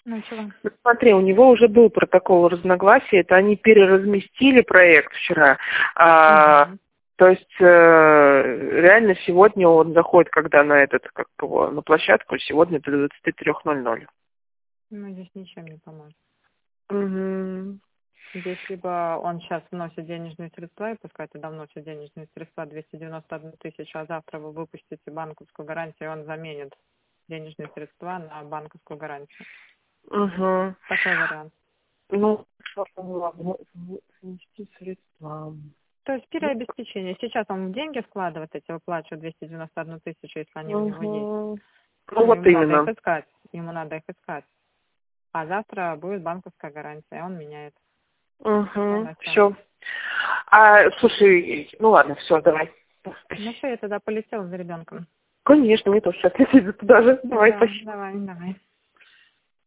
Ну, чего? Ну, смотри, у него уже был протокол разногласий, это они переразместили проект вчера. Угу. То есть реально сегодня он заходит, когда на этот, как его, на площадку, сегодня до 23:00. Ну, здесь ничем не поможет. Угу. Здесь либо он сейчас вносит денежные средства, и пускай тогда вносит денежные средства 291 тысячу, а завтра вы выпустите банковскую гарантию, и он заменит денежные средства на банковскую гарантию. Угу. Такой вариант. Ну, ладно, внести средства. То есть переобеспечение. Сейчас он деньги вкладывает, эти выплачивает 291 тысячу, если они у него есть. Угу. Ну, Ну, вот ему надо их именно. искать. Ему надо их искать. А завтра будет банковская гарантия, и он меняет Угу. полностью. Все. Слушай, ну ладно, все, давай. Ну все, я тогда полетела за ребенком. Конечно, мне тоже сейчас лететь туда же. Давай, Да, спасибо. давай.